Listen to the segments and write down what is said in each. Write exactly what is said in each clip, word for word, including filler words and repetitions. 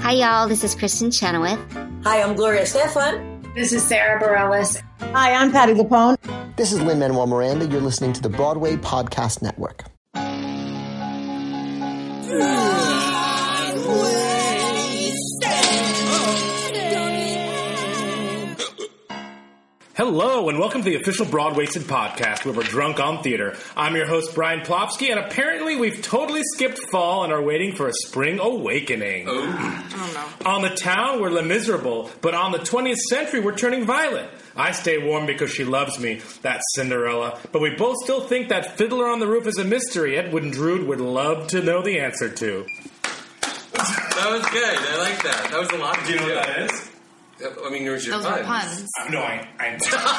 Hi, y'all. This is Kristen Chenoweth. Hi, I'm Gloria Estefan. This is Sarah Bareilles. Hi, I'm Patti LuPone. This is Lin-Manuel Miranda. You're listening to the Broadway Podcast Network. Hello, and welcome to the official Broadwasted podcast, where we're drunk on theater. I'm your host, Brian Plofsky, and apparently we've totally skipped fall and are waiting for a spring awakening. Oh, oh no. On the town, we're Les Miserables, but on the twentieth century, we're turning violet. I stay warm because she loves me, that's Cinderella, but we both still think that Fiddler on the Roof is a mystery Edwin Drood would love to know the answer to. That was good. I like that. That was a lot. Do you know what that is? I mean, there's your Those puns. were puns. Uh, no, I... I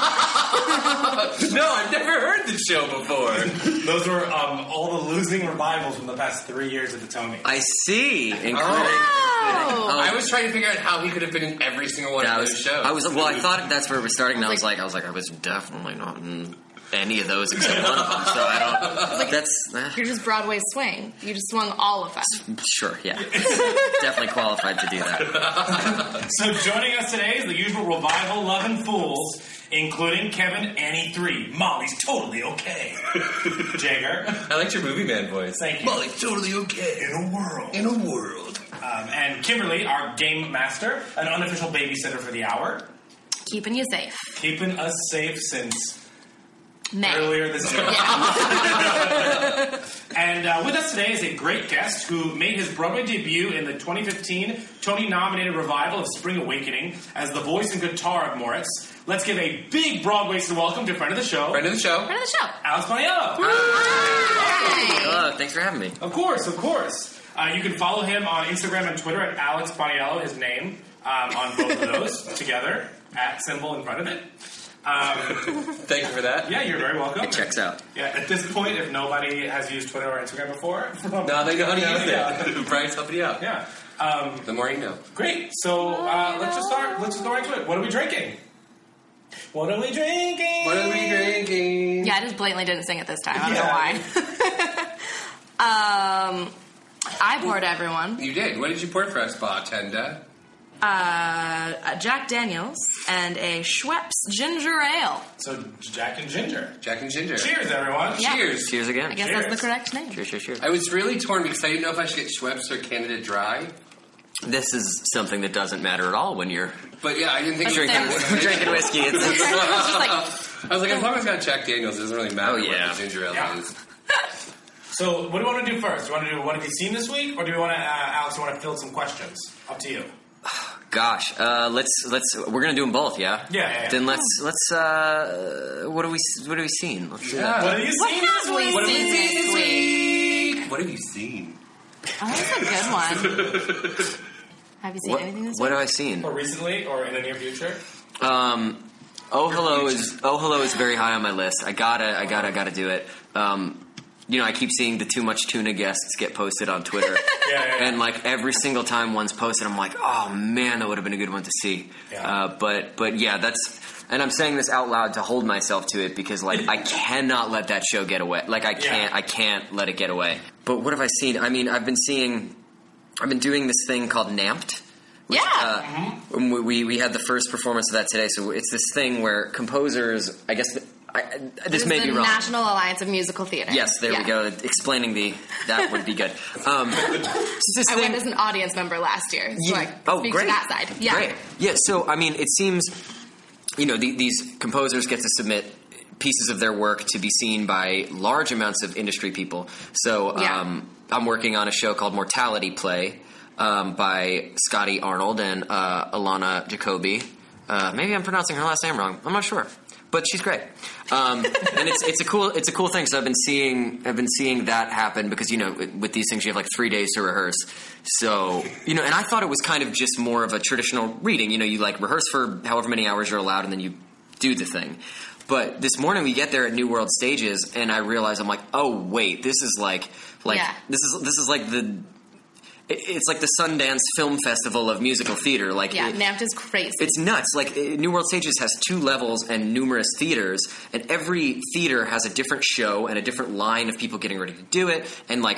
No, I've never heard this show before. Those were um, all the losing revivals from the past three years of the Tony. I see. Including... Oh. Um, I was trying to figure out how he could have been in every single one yeah, of was, those shows. I was well. I thought that's where it was starting, and I was like, I was like, I was definitely not in any of those except one of them. So I don't. Like, that's uh, you're just Broadway swing. You just swung all of them. Sure. Yeah. Definitely qualified to do that. So joining us today is the usual revival loving fools, including Kevin, Annie three, Molly's totally okay. Jagger. I liked your movie man voice. Thank you. Molly's totally okay. In a world. In a world. Um, and Kimberly, our game master, an unofficial babysitter for the hour. Keeping you safe. Keeping us safe since May. earlier this year. Yeah. And uh, with us today is a great guest who made his Broadway debut in the twenty fifteen Tony-nominated revival of Spring Awakening as the voice and guitar of Moritz. Let's give a big Broadwasted welcome to friend of the show. Friend of the show. Friend of the show. Alex Boniello. Hi. Hello. Thanks for having me. Of course, of course. Uh, you can follow him on Instagram and Twitter at Alex Boniello, his name, um, on both of those together, at symbol in front of it. Um, Thank you for that. yeah, you're very welcome. It checks out. Yeah, at this point, if nobody has used Twitter or Instagram before, Now they know how to Yeah, use yeah. it. Brian's helping you out. Yeah. Um, The more you know. great. So uh, let's just start. Let's just go right to it. What are we drinking? What are we drinking? What are we drinking? Yeah, I just blatantly didn't sing it this time. I don't Yeah. know why. um, I poured everyone. You did. What did you pour for us, bartender? Uh, a Jack Daniels and a Schweppes ginger ale. So Jack and Ginger. Jack and Ginger. Cheers, everyone. Yeah. Cheers. Cheers again. I guess Cheers. that's the correct name. Cheers. Cheers. Cheers. I was really torn because I didn't know if I should get Schweppes or Canada Dry. This is something that doesn't matter at all when you're But yeah, I didn't think That's it was fair. drinking whiskey. It's, It's just like, I was like, as long as it's got Jack Daniels, it doesn't really matter Oh, yeah. what the ginger ale Yeah. is. So what do you want to do first? Do you want to do what have you seen this week, or do you want to, uh, Alex? You want to field some questions? Up to you. Gosh, uh, let's let's we're gonna do them both, yeah. Yeah, yeah, yeah. Then let's let's uh, what have we what have we seen? Let's do that. What have you what seen have this we week? What have we seen seen this this week? week? What have you seen? Oh, that's a good one. Have you seen What, anything this what week? have I seen? Or recently, or in the near future? Um, oh hello is oh hello is very high on my list. I gotta I gotta gotta do it. Um, you know, I keep seeing the Too Much Tuna guests get posted on Twitter. Yeah, yeah, yeah. And like every single time one's posted, I'm like, oh man, that would have been a good one to see. Yeah. Uh, but but yeah, that's and I'm saying this out loud to hold myself to it because like I cannot let that show get away. Like I can't Yeah. I can't let it get away. But what have I seen? I mean, I've been seeing, I've been doing this thing called Namped. Yeah. Uh, Mm-hmm. we we had the first performance of that today, so it's this thing where composers, I guess, I, I, this It's may the be wrong. National Alliance of Musical Theater. Yes, there Yeah. we go. Explaining the that would be good. Um, it's this I thing- went as an audience member last year, so Yeah. I can Oh, speak great. to that side. Yeah. Great. Yeah, so, I mean, it seems, you know, the, these composers get to submit pieces of their work to be seen by large amounts of industry people. So Yeah. um, I'm working on a show called Mortality Play um, by Scotty Arnold and uh, Alana Jacoby. Uh, maybe I'm pronouncing her last name wrong. I'm not sure. But she's great, um, and it's it's a cool it's a cool thing. So I've been seeing I've been seeing that happen because you know with these things you have like three days to rehearse. So you know, and I thought it was kind of just more of a traditional reading. You know, you like rehearse for however many hours you're allowed, and then you do the thing. But this morning we get there at New World Stages, and I realize I'm like, oh wait, this is like like Yeah. this is this is like the. It's like the Sundance Film Festival of musical theater. Like, Yeah, it- Namped is crazy. it's nuts. Like, uh, New World Stages has two levels and numerous theaters, and every theater has a different show and a different line of people getting ready to do it, and like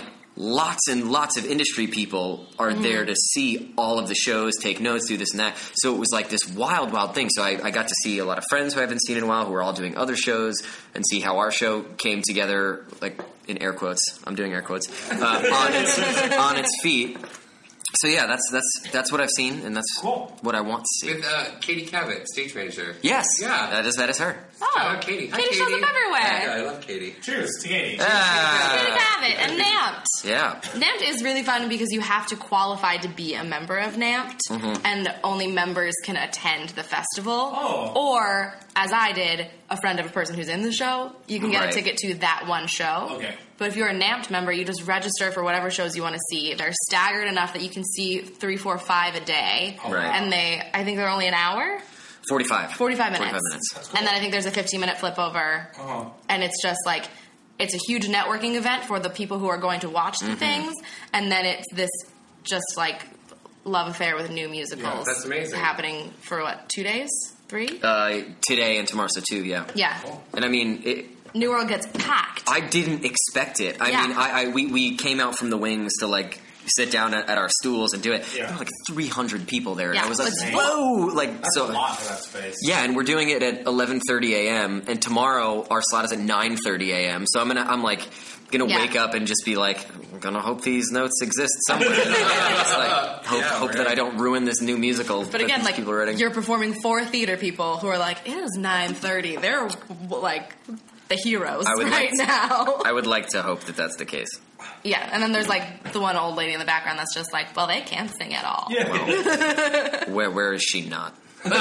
lots and lots of industry people are mm-hmm. there to see all of the shows, take notes, do this and that. So it was like this wild, wild thing. So I, I got to see a lot of friends who I haven't seen in a while who are all doing other shows and see how our show came together, like in air quotes. I'm doing air quotes. Uh, on its on its feet. So yeah, that's that's that's what I've seen, and that's cool. what I want to see. With uh, Katie Cabot, stage manager. Yes, yeah, that is that is her. Oh, Shout out Katie. Hi, Katie, Katie shows up everywhere. Yeah, I love Katie. Cheers to Katie. Ah. Katie Cabot and Namped. Yeah, Namped is really fun because you have to qualify to be a member of Namped, mm-hmm. and only members can attend the festival. Oh. Or, as I did, a friend of a person who's in the show, you can get right. a ticket to that one show. Okay. But if you're a Namped member, you just register for whatever shows you want to see. They're staggered enough that you can see three, four, five a day. Right. And they, I think they're only an hour. Forty-five. Forty-five minutes. Forty-five minutes. Cool. And then I think there's a fifteen-minute flip over, uh-huh. and it's just like it's a huge networking event for the people who are going to watch the mm-hmm. things, and then it's this just like love affair with new musicals. Yeah, that's amazing. Happening for what, two days, three? Uh, today and tomorrow, so two, yeah. Yeah. Cool. And I mean, it, New World gets packed. I didn't expect it. I Yeah. mean, I, I we we came out from the wings to like sit down at, at our stools and do it. Yeah. There were like three hundred people there. Yeah, And I was like, it's whoa! Like That's so. a lot for that space. Yeah, and we're doing it at eleven thirty a.m. and tomorrow our slot is at nine thirty a.m. So I'm gonna, I'm like, gonna Yeah. wake up and just be like, I'm gonna hope these notes exist somewhere. Just like hope, Yeah, hope right. that I don't ruin this new musical. But that again, these like people are writing. you're performing for theater people who are like, it is nine thirty. They're like the heroes I would right like to- now. I would like to hope that that's the case. Yeah, and then there's like the one old lady in the background that's just like, well, they can't sing at all. Yeah. Where where is she not? Um,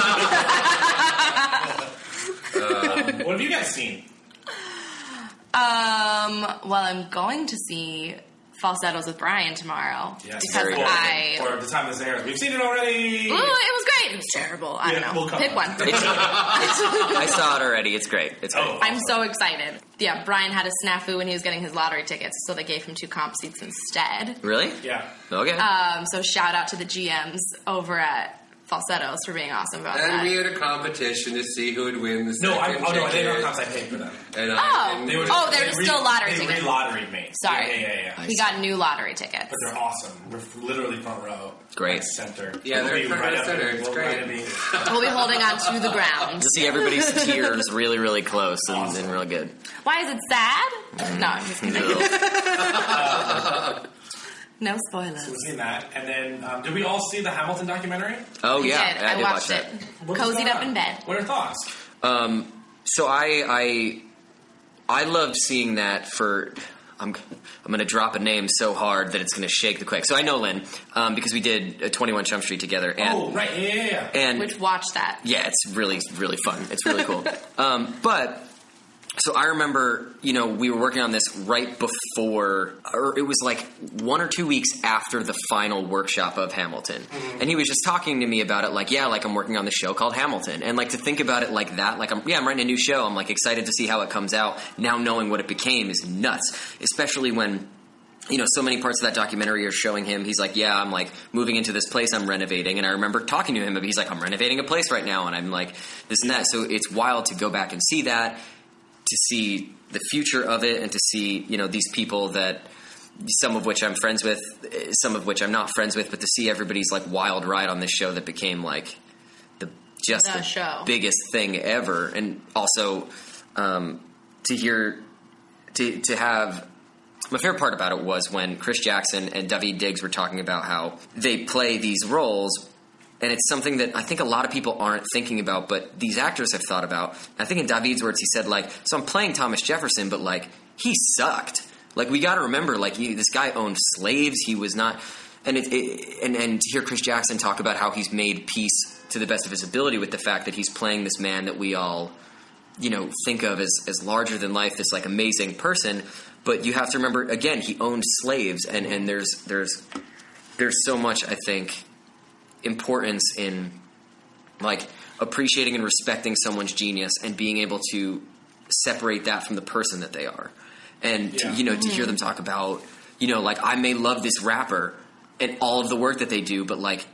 what have you guys seen? Um, well, I'm going to see Falsettos with Brian tomorrow Yes. because Very I. Or the time this airs. We've seen it already. Ooh, it was great. It was terrible. I Yeah, don't know. we'll come Pick on. one. It's, it's, I saw it already. It's great. It's great. Oh. I'm so excited. Yeah, Brian had a snafu when he was getting his lottery tickets, so they gave him two comp seats instead. Really? Yeah. Okay. Um, so shout out to the G Ms over at Falsettos for being awesome about And that. we had a competition to see who would win the No, I, second oh no, I didn't know ticket. comps. I paid for them. And Oh. I didn't They were win. Oh, they're they still lottery they tickets. re-lotteried me. Sorry. Yeah, yeah, yeah. He got new lottery tickets. But they're awesome. We're literally front row. Great. Right center. Yeah, they're We'll be front right row up center. there. It's We'll great. right be- We'll be holding on to the ground. To see everybody's tears really, really close and, and real good. Why is it sad? No, I'm just kidding. No spoilers. We've seen that. And then, um, did we all see the Hamilton documentary? Oh We yeah, did. I, I did watched watch it. that. What was Cozied going up on? in bed. What are your thoughts? Um, so I, I, I loved seeing that for. I'm, I'm going to drop a name so hard that it's going to shake the quake. So I know Lynn um, because we did uh, twenty-one Jump Street together. And, oh, right. Yeah, yeah, yeah. And Which watch that. yeah, it's really, really fun. It's really cool. um, but so I remember, you know, we were working on this right before, or it was like one or two weeks after the final workshop of Hamilton. Mm-hmm. And he was just talking to me about it like, yeah, like I'm working on this show called Hamilton. And like to think about it like that, like I'm, yeah, I'm writing a new show. I'm like excited to see how it comes out. Now knowing what it became is nuts, especially when, you know, so many parts of that documentary are showing him. He's like, yeah, I'm like moving into this place I'm renovating. And I remember talking to him, but he's like, I'm renovating a place right now. And I'm like, this and that. So it's wild to go back and see that, to see the future of it, and to see, you know, these people that some of which I'm friends with, some of which I'm not friends with, but to see everybody's like wild ride on this show that became like the just The the show. biggest thing ever. And also um, to hear to to have my favorite part about it was when Chris Jackson and Daveed Diggs were talking about how they play these roles. And it's something that I think a lot of people aren't thinking about, but these actors have thought about. I think in Daveed's words, he said, like, so I'm playing Thomas Jefferson, but, like, he sucked. Like, we got to remember, like, he, this guy owned slaves. He was not – and it, it, and and to hear Chris Jackson talk about how he's made peace to the best of his ability with the fact that he's playing this man that we all, you know, think of as, as larger than life, this, like, amazing person. But you have to remember, again, he owned slaves, and, and there's there's there's so much, I think – importance in like appreciating and respecting someone's genius and being able to separate that from the person that they are. And Yeah. to, you know, to hear them talk about, you know, like I may love this rapper and all of the work that they do, but like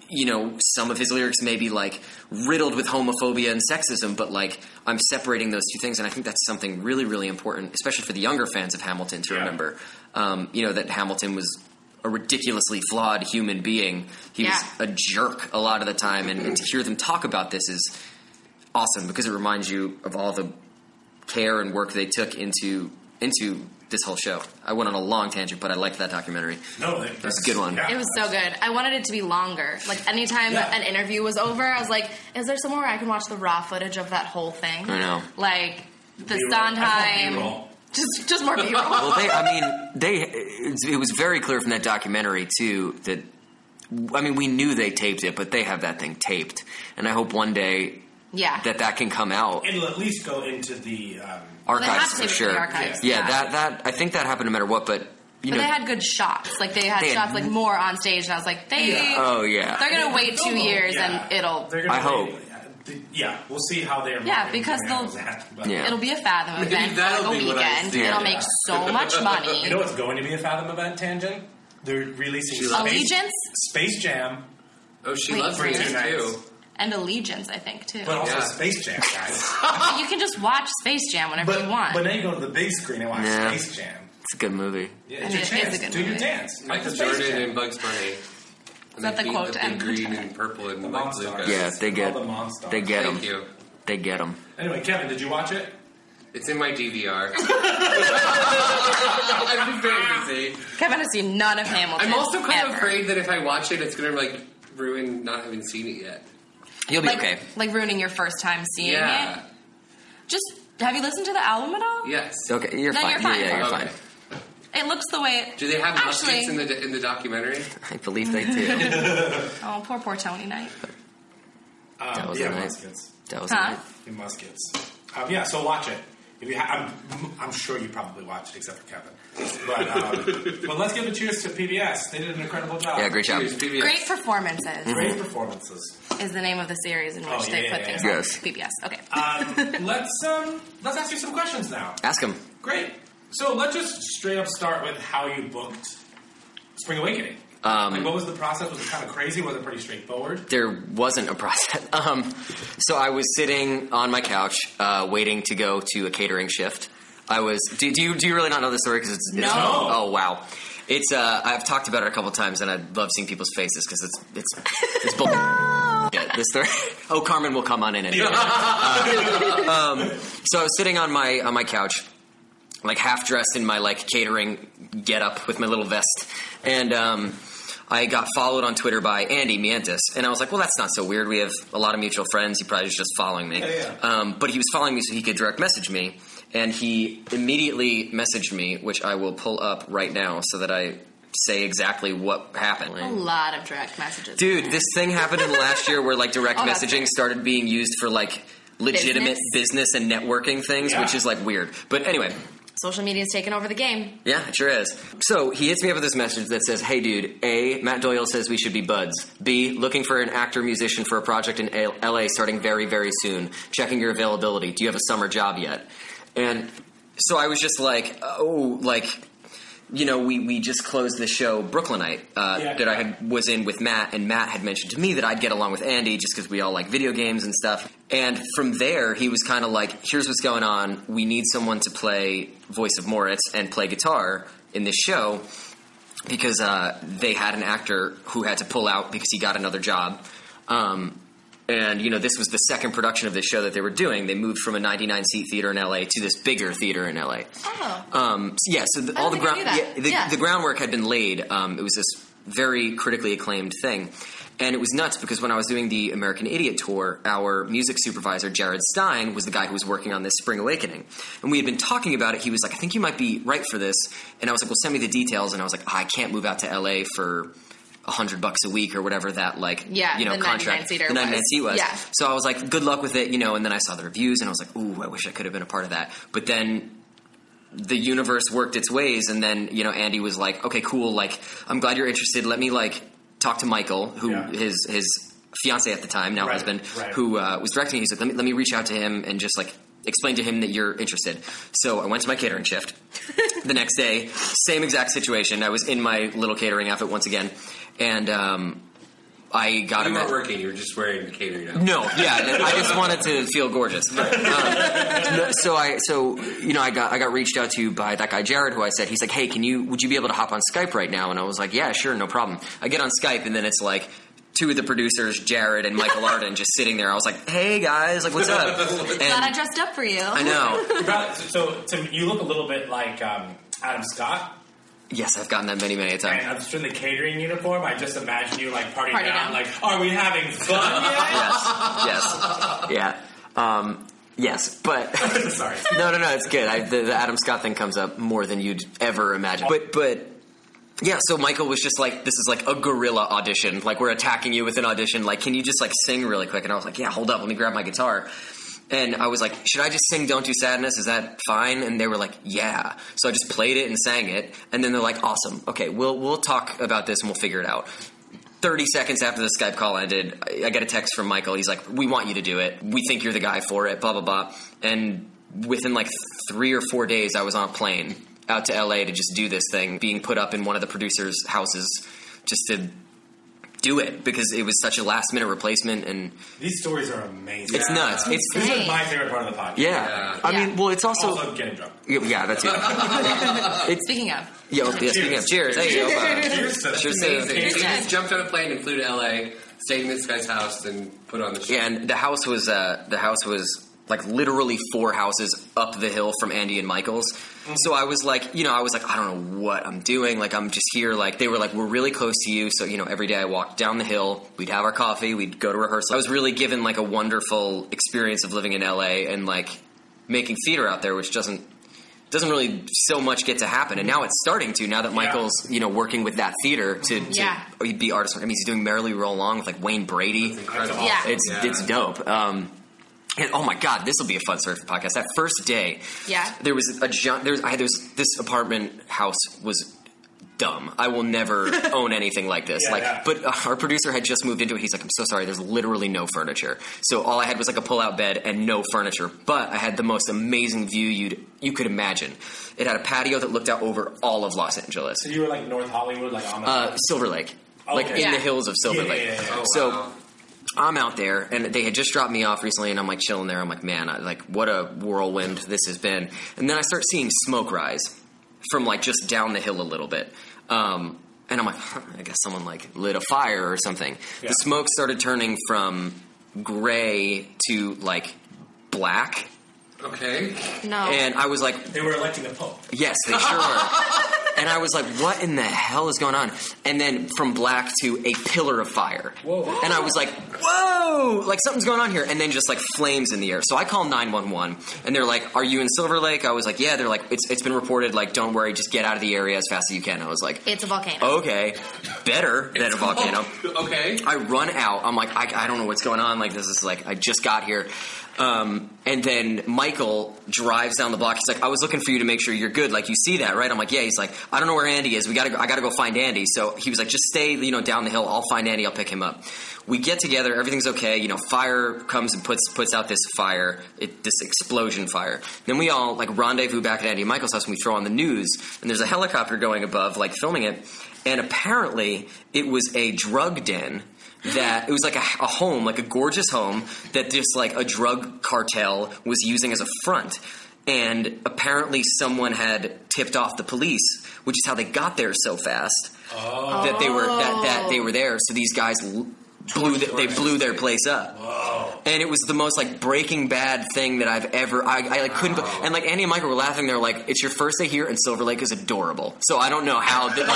you know, some of his lyrics may be like riddled with homophobia and sexism, but like I'm separating those two things, and I think that's something really, really important, especially for the younger fans of Hamilton to Yeah. remember. Um, you know, that Hamilton was a ridiculously flawed human being. He Yeah. was a jerk a lot of the time, and, and to hear them talk about this is awesome because it reminds you of all the care and work they took into into this whole show. I went on a long tangent, but I liked that documentary. No, It was a good one. Yeah. It was so good. I wanted it to be longer. Like, anytime Yeah. an interview was over, I was like, is there somewhere where I can watch the raw footage of that whole thing? I know. Like, the B-roll. I want Sondheim. B-roll. Just, just more B-roll. Well, they, I mean, they. It, it was very clear from that documentary too that, I mean, we knew they taped it, but they have that thing taped, and I hope one day yeah. that that can come out. It'll at least go into the um, Well, they have Archives to for tape it sure. in the archives. Yeah, Yeah. that that I think that happened no matter what, but you But know. they had good shots. Like, they had They had- shots, like, more on stage, and I was like, they... Yeah. oh yeah. They're going to wait two They'll- years, yeah. and it'll... They're gonna I hope. wait- Yeah, we'll see how they're. Yeah, because handle they'll- that, but- Yeah. It'll be a Fathom Maybe event for that'll like a be what I weekend. see. It'll Yeah. make so much money. You know what's going to be a Fathom event, Tangent? They're releasing She Space, Allegiance Space Jam, Oh, she Wait, loves for music two nights. too. and Allegiance, I think, too. but also Yeah. Space Jam, guys. You can just watch Space Jam whenever but, you want. but now you go to the big screen and watch Yeah. Space Jam. It's a good movie. Yeah, I it's mean, your it is chance. a good Do your movie. dance. Like Michael the Space Jordan Jam. and Bugs Bunny. And that they the beat quote the to end big the green time? and purple and The like Monstars. blue guys. Yeah, they get All the Monstars. they get them. Thank you. They get them. Anyway, Kevin, did you watch it? It's in my D V R. I'm just very busy. Kevin has seen none of Hamilton. I'm also kind ever. of afraid that if I watch it, it's going to like ruin not having seen it yet. You'll be Like, okay. like ruining your first time seeing Yeah. it. Just, have you listened to the album at all? Yes. Okay, you're No, fine. you're fine. Yeah, yeah, you're Okay. fine. It looks the way it... Do they have Actually- muskets in the in the documentary? I believe they do. Oh, poor, poor Tony Knight. Um, That was yeah, a nice- muskets. That was Huh? nice. Yeah, muskets. Um, yeah, so watch it. If you ha- I'm, I'm sure you probably watched it, except for Kevin. But, um, but let's give a cheers to P B S. They did an incredible job. Yeah, great job. Cheers, P B S. Great Performances Great performances. is the name of the series in which Oh, yeah, they yeah, put yeah, things yeah. on Yes. P B S. Okay. Um, let's um, let's ask you some questions now. Ask him. Great. So let's just straight up start with how you booked Spring Awakening. Um, like, what was the process? Was it kind of crazy? Was it pretty straightforward? There wasn't a process. Um, so I was sitting on my couch, uh, waiting to go to a catering shift. I was. Do, do you do you really not know this story? Because it's, it's No. oh wow, it's. Uh, I've talked about it a couple times, and I love seeing people's faces because it's it's it's bull. Yeah, this story. Oh, Carmen will come on in and. Uh, um, so I was sitting on my on my couch, like half dressed in my like catering getup with my little vest, and um, I got followed on Twitter by Andy Mientis, and I was like, well, that's not so weird. We have a lot of mutual friends. He probably was just following me. Yeah, yeah. Um, but he was following me so he could direct message me, and he immediately messaged me, which I will pull up right now so that I say exactly what happened. A lot of direct messages. Dude, this thing happened in the last year where like direct Oh, that's messaging fair. started being used for like legitimate business, Business? and networking things, Yeah. which is like weird. But anyway, Social media's taken over the game. yeah, it sure is. So he hits me up with this message that says, hey dude, A, Matt Doyle says we should be buds. B, looking for an actor musician for a project in L A starting very, very soon. Checking your availability. Do you have a summer job yet? And so I was just like, oh, like, you know, we, we just closed the show Brooklynite uh, Yeah. that I had, was in with Matt, and Matt had mentioned to me that I'd get along with Andy just because we all like video games and stuff. And from there, he was kind of like, here's what's going on. We need someone to play Voice of Moritz and play guitar in this show because uh, they had an actor who had to pull out because he got another job. Um, and, you know, this was the second production of this show that they were doing. They moved from a ninety-nine seat theater in L A to this bigger theater in L A. Oh. Um, so yeah, so the, I all don't the think I ground, knew that. yeah, the, Yeah. the groundwork had been laid. Um, it was this very critically acclaimed thing, and it was nuts because when I was doing the American Idiot tour, our music supervisor Jared Stein was the guy who was working on this Spring Awakening, and we had been talking about it. He was like, "I think you might be right for this," and I was like, "Well, send me the details." And I was like, oh, "I can't move out to L A for a hundred bucks a week or whatever that like Yeah, you know the contract ninety-nine seater the ninety-nine was. seat was." Yeah. So I was like, "Good luck with it," you know. And then I saw the reviews, and I was like, "Ooh, I wish I could have been a part of that." But then the universe worked its ways, and then you know Andy was like, "Okay, cool. Like, I'm glad you're interested. Let me like talk to Michael, who Yeah. his his fiance at the time, now Right, husband, right. who uh, was directing. He said, "Let me let me reach out to him and just like explain to him that you're interested." So I went to my catering shift the next day. Same exact situation. I was in my little catering outfit once again, and um, I got You him. weren't At, working. You were just wearing the catering outfit. no, yeah, I just wanted to feel gorgeous. Um, no, so I, so you know, I got I got reached out to by that guy Jared, who I said he's like, hey, can you would you be able to hop on Skype right now? And I was like, yeah, sure, no problem. I get on Skype, and then it's like two of the producers, Jared and Michael Arden, just sitting there. I was like, hey guys, like what's up? And Glad I dressed up for you. I know. About- so, Tim, you look a little bit like um, Adam Scott. Yes, I've gotten that many, many a time. And I'm just in the catering uniform. I just imagine you like partying Party down, down. like, are we having fun yet? Yes, yes, yeah, um, yes, but Sorry. no, no, no, it's good. I, the, the Adam Scott thing comes up more than you'd ever imagine. But, but yeah. So Michael was just like, "This is like a guerrilla audition. Like we're attacking you with an audition. Like, can you just like sing really quick?" And I was like, "Yeah, hold up, let me grab my guitar." And I was like, should I just sing Don't Do Sadness? Is that fine? And they were like, yeah. So I just played it and sang it. And then they're like, awesome. Okay, we'll we'll talk about this and we'll figure it out. thirty seconds after the Skype call ended, I get a text from Michael. He's like, we want you to do it. We think you're the guy for it, blah, blah, blah. And within like three or four days, I was on a plane out to L A to just do this thing, being put up in one of the producers' houses just to do it because it was such a last minute replacement. And These stories are amazing. it's nuts. It's This is Insane. my favorite part of the podcast. yeah. Yeah. I Yeah. mean, well, it's also, Also getting drunk. yeah, that's it. Speaking of, Yeah, well, yeah, speaking of cheers, hey, yo, uh, Cheers to cheers that. to- So you just jumped on a plane and flew to L A, stayed in this guy's house, and put on the show. yeah, and the house was uh, the house was like literally four houses up the hill from Andy and Michael's. So I was like, you know, I was like, I don't know what I'm doing. Like, I'm just here. Like, they were like, we're really close to you. So, you know, every day I walked down the hill, we'd have our coffee, we'd go to rehearsal. I was really given like a wonderful experience of living in L A and like making theater out there, which doesn't doesn't really so much get to happen. And now it's starting to, now that Michael's, you know, working with that theater to, to Yeah. be artist. I mean, he's doing Merrily Roll Along with like Wayne Brady. Incredible. Yeah. It's Yeah. it's dope. Um, and oh my god, this will be a fun surf podcast. That first day, Yeah. there was a giant. There's I there's this apartment house was dumb. I will never own anything like this. Yeah, like, yeah. but uh, our producer had just moved into it. He's like, I'm so sorry. There's literally no furniture. So all I had was like a pull-out bed and no furniture. But I had the most amazing view you'd you could imagine. It had a patio that looked out over all of Los Angeles. So you were like North Hollywood, like on the Uh, Silver Lake, like Okay. in the Yeah. hills of Silver Yeah, Lake. yeah, yeah, yeah. Oh, So. wow. I'm out there, and they had just dropped me off recently, and I'm like chilling there. I'm like, man, I, like what a whirlwind this has been. And then I start seeing smoke rise from like just down the hill a little bit, um, and I'm like, huh, I guess someone like lit a fire or something. Yeah. The smoke started turning from gray to like black, Okay. no. and I was like, They were electing the Pope. yes, they sure were. And I was like, what in the hell is going on? And then from black to a pillar of fire. Whoa. And I was like, whoa, like something's going on here. And then just like flames in the air. So I call nine one one and they're like, are you in Silver Lake? I was like, yeah. They're like, it's it's been reported. Like, don't worry, just get out of the area as fast as you can. I was like, It's a volcano. okay, better than a volcano. Okay. I run out. I'm like, I, I don't know what's going on. Like, this is like, I just got here. Um, and then Michael drives down the block. He's like, I was looking for you to make sure you're good. Like, you see that, right? I'm like, yeah. He's like, I don't know where Andy is. We gotta go, I gotta go find Andy. So he was like, just stay, you know, down the hill. I'll find Andy. I'll pick him up. We get together. Everything's okay. You know, fire comes and puts, puts out this fire, it, this explosion fire. Then we all like rendezvous back at Andy and Michael's house and we throw on the news and there's a helicopter going above, like filming it. And apparently it was a drug den. That it was like a, a home, like a gorgeous home that just like a drug cartel was using as a front. And apparently someone had tipped off the police, which is how they got there so fast Oh. that they were that, that they were there. So these guys l- blew the, they blew their place up. Whoa. And it was the most like Breaking Bad thing that I've ever. I, I like couldn't. Wow. And like Andy and Michael were laughing. They're like, "It's your first day here, and Silver Lake is adorable." So I don't know how. That,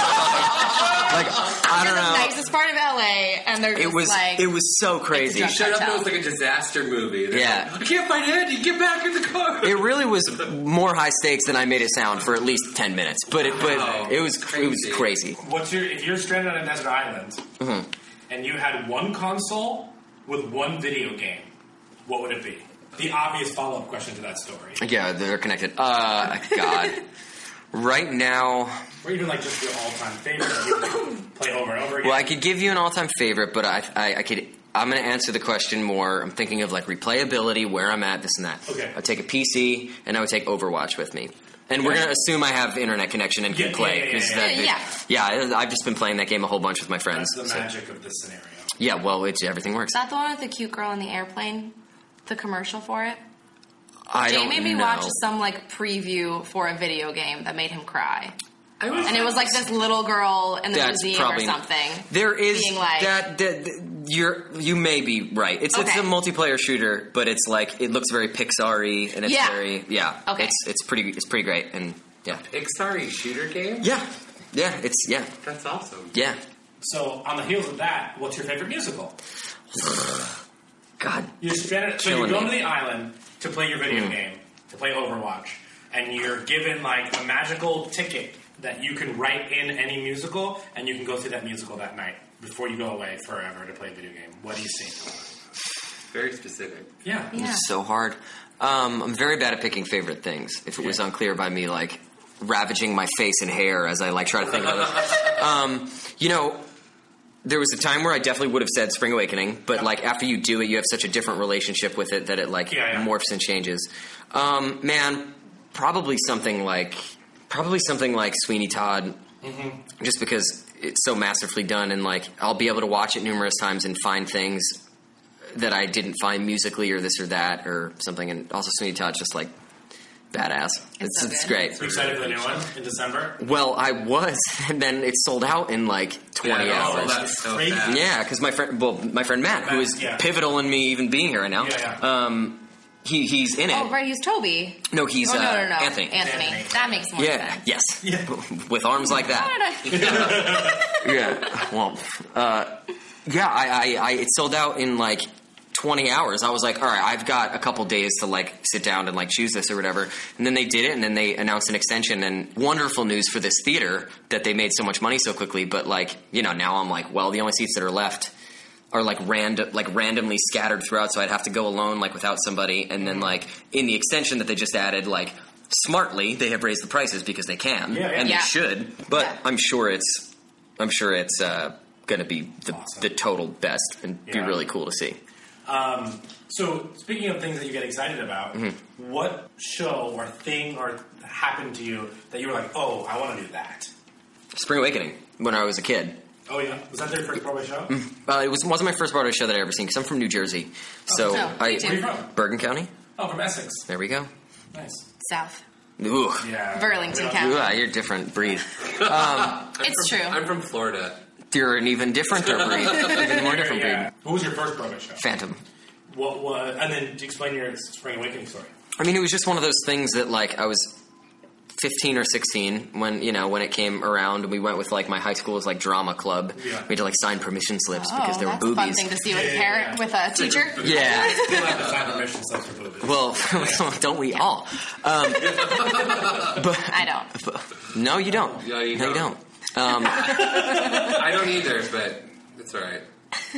like, like I don't the know. nicest part of L A, and they're just It was like, it was so crazy. It's a Shut up! Cartel. It was like a disaster movie. They're Yeah. like, I can't find Andy. Get back in the car. It really was more high stakes than I made it sound for at least ten minutes. But it but Wow. it was it was Crazy. crazy. What's your if you're stranded on a desert island Mm-hmm. and you had one console with one video game, what would it be? The obvious follow up question to that story. Yeah, they're connected. Uh, God. Right now, Or even like just your all time favorite that you could play over and over again. well, I could give you an all-time favorite, but I, I, I could. I'm going to answer the question more. I'm thinking of like replayability, where I'm at, this and that. Okay. I'd take a P C and I would take Overwatch with me. And we're Okay. going to assume I have internet connection and can Yeah, play. yeah, yeah, 'cause yeah, that- yeah. yeah, I- I've just been playing that game a whole bunch with my friends. That's the so. magic of this scenario. Yeah, well, it's everything works. Is that the one with the cute girl in the airplane? The commercial for it? I Jay don't made me know. watch some like preview for a video game that made him cry. I was And it was like this little girl in the That's museum or probably something. There is being like, that, that, that you're you may be right. It's it's Okay. a multiplayer shooter, but it's like it looks very Pixar-y and it's Yeah. very yeah. Okay. It's it's pretty it's pretty great and yeah. Pixar shooter game? Yeah. Yeah, it's yeah. That's awesome. Yeah. So on the heels of that, what's your favorite musical? God. You're stranded, so you Killing go me. to the island to play your video Mm. game, to play Overwatch, and you're given like a magical ticket that you can write in any musical, and you can go through that musical that night before you go away forever to play a video game. What do you see? Very specific. Yeah. Yeah. It's so hard. Um, I'm very bad at picking favorite things. If it was Yeah. unclear by me, like ravaging my face and hair as I like try to think about it. Um, you know, there was a time where I definitely would have said Spring Awakening, but Yeah. like after you do it, you have such a different relationship with it that it like Yeah, yeah. morphs and changes. Um, man, probably something like probably something like Sweeney Todd, Mm-hmm. just because it's so masterfully done, and like I'll be able to watch it numerous times and find things that I didn't find musically or this or that or something. And also Sweeney Todd's just like badass. It's, so it's good. great. Are you excited for the new one in December? Well, I was, and then it sold out in like twenty Yeah, hours. oh, that's so Crazy. fast. Yeah, because my friend, well, my friend Matt, who Matt, is yeah. pivotal in me even being here right now, Yeah, yeah. um, he he's in it. Oh, right, he's Toby. No, he's oh, no, uh, no, no. Anthony. Anthony. Anthony. That makes more Yeah, sense. yes, Yeah. with arms like that. Yeah, well, uh, yeah, I, I, I, it sold out in like twenty hours. I was like, all right, I've got a couple days to like sit down and like choose this or whatever. And then they did it, and then they announced an extension. And wonderful news for this theater that they made so much money so quickly. But like, you know, now I'm like, well, the only seats that are left are like random, like randomly scattered throughout. So I'd have to go alone, like without somebody. And then like in the extension that they just added, like smartly, they have raised the prices because they can, Yeah, yeah. and Yeah. they should. But Yeah. I'm sure it's, I'm sure it's uh, going to be the, Awesome. the total best and be Yeah. really cool to see. Um, so, speaking of things that you get excited about, Mm-hmm. what show or thing or happened to you that you were like, oh, I want to do that? Spring Awakening when I was a kid. Oh, yeah. Was that their first Broadway show? Uh, it was wasn't my first Broadway show that I ever seen because I'm from New Jersey. So Oh, I me too. Where are you from? Bergen County. Oh, from Essex. There we go. Nice. South. Ooh, Yeah. Burlington Yeah. County. Ooh, you're a different breed. It's true. I'm from Florida. You're an even differenter breed, even more different Yeah. breed. What was your first Broadway show? Phantom. What was, and then explain your Spring Awakening story. I mean, it was just one of those things that, like, I was fifteen or sixteen when, you know, when it came around, and we went with, like, my high school's, like, drama club. Yeah. We had to, like, sign permission slips Oh, because there were that's a fun boobies. thing to see with a Yeah, parent, yeah. with a teacher. Yeah. Still have to sign permission slips for boobies. Well, don't we all? Um, but, I don't. no, you don't. No, you No, you don't. don't. Um, I don't either, but it's all right.